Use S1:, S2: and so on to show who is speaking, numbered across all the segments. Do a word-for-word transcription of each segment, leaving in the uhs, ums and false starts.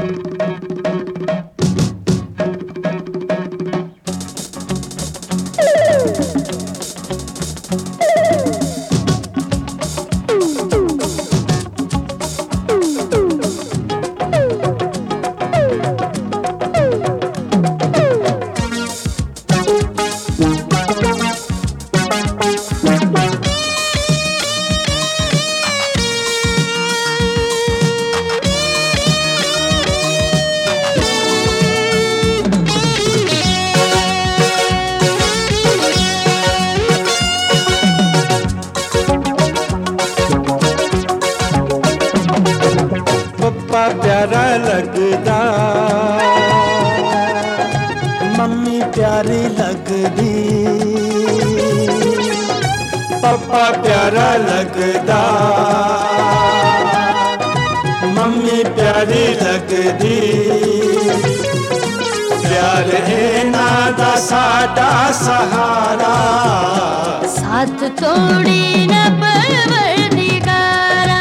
S1: प्यारा लगदा, मम्मी प्यारी लगदी। पप्पा प्यारा लगदा, मम्मी प्यारी लगदी। प्यार इन्हां दा साडा सहारा,
S2: साथ तोड़ी न परवरदिगारा।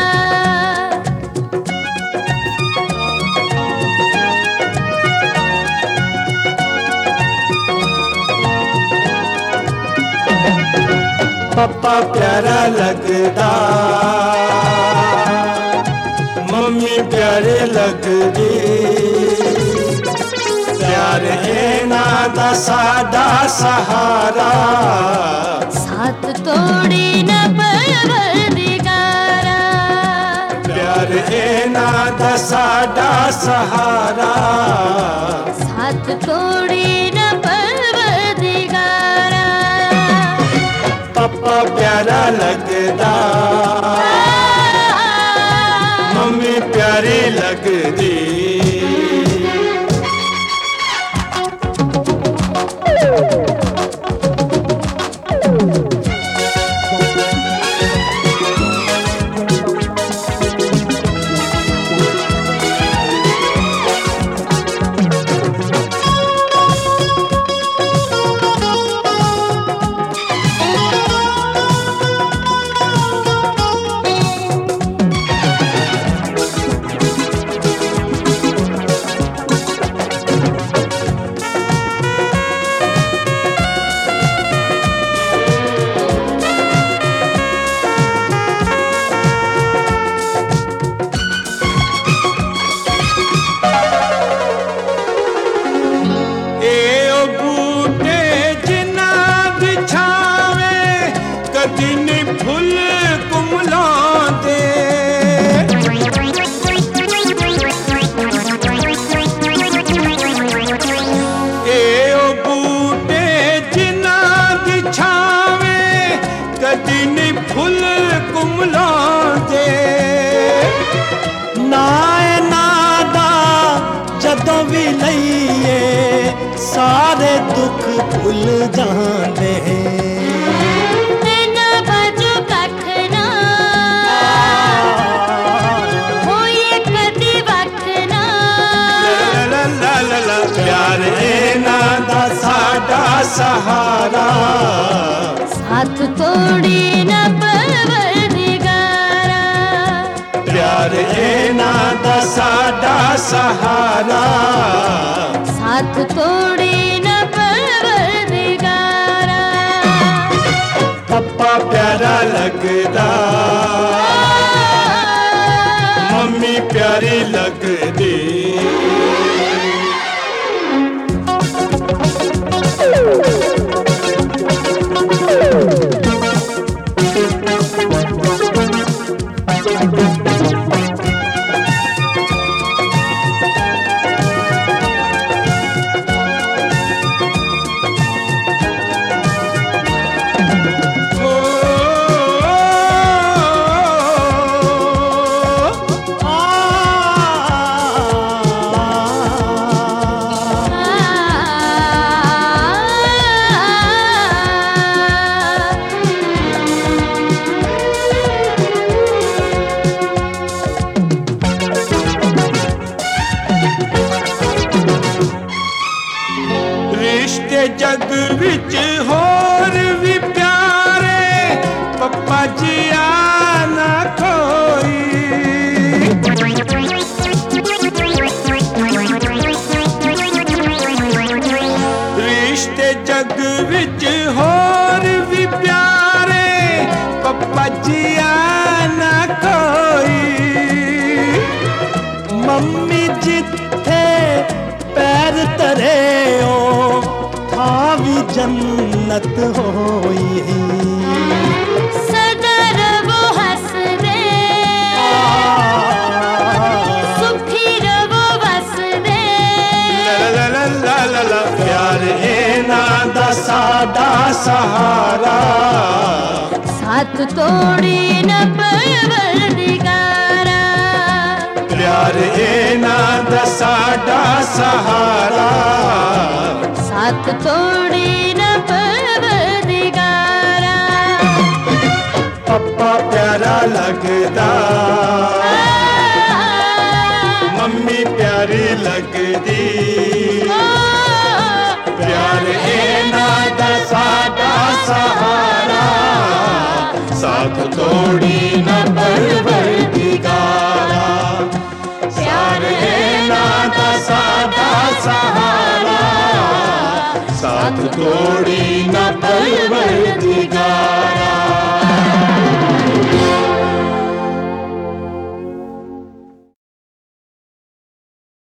S1: पप्पा प्यारा लगदा, मम्मी प्यारे लगदी। प्यार इन्हां दा साडा सहारा,
S2: साथ तोड़ी न परवरदिगारा।
S1: प्यार इन्हां दा साडा सहारा,
S2: साथ तोड़ी न परवरदिगारा।
S1: पप्पा प्यारा लगदा, मम्मी प्यारी लगदी। फुल कुमलांदे, ए ओ बूटे जिन्हां दी छावें कदी नी फुल कुमलांदे। ना इन्हां दा जदों भी लईए सारे दुख भुल जांदे। प्यार इन्हां दा साडा सहारा,
S2: साथ तोड़ी न परवरदिगारा।
S1: प्यार इन्हां दा साडा सहारा,
S2: साथ तोड़ी न परवरदिगारा।
S1: पप्पा प्यारा लगदा, मम्मी प्यारी लगदी। रिश्ते जग विच होर भी प्यारे, पप्पा जी आना कोई। जन्नत होई।
S2: सदा रवो हसदे सुखी रवो वसदे।
S1: ला ला ला ला ला प्यार इन्हां दा साडा सहारा।
S2: साथ तोड़े न परवरदिगारा।
S1: प्यार इन्हां दा साडा सहारा।
S2: साथ तोड़े न परवरदिगारा।
S1: पप्पा प्यारा लगदा मम्मी प्यारी लगदी। प्यार इन्हां दा साडा सहारा। साथ तोड़ी न परवरदिगारा। प्यार इन्हां दा साडा सहारा। साथ तोड़ी न परवरदिगारा।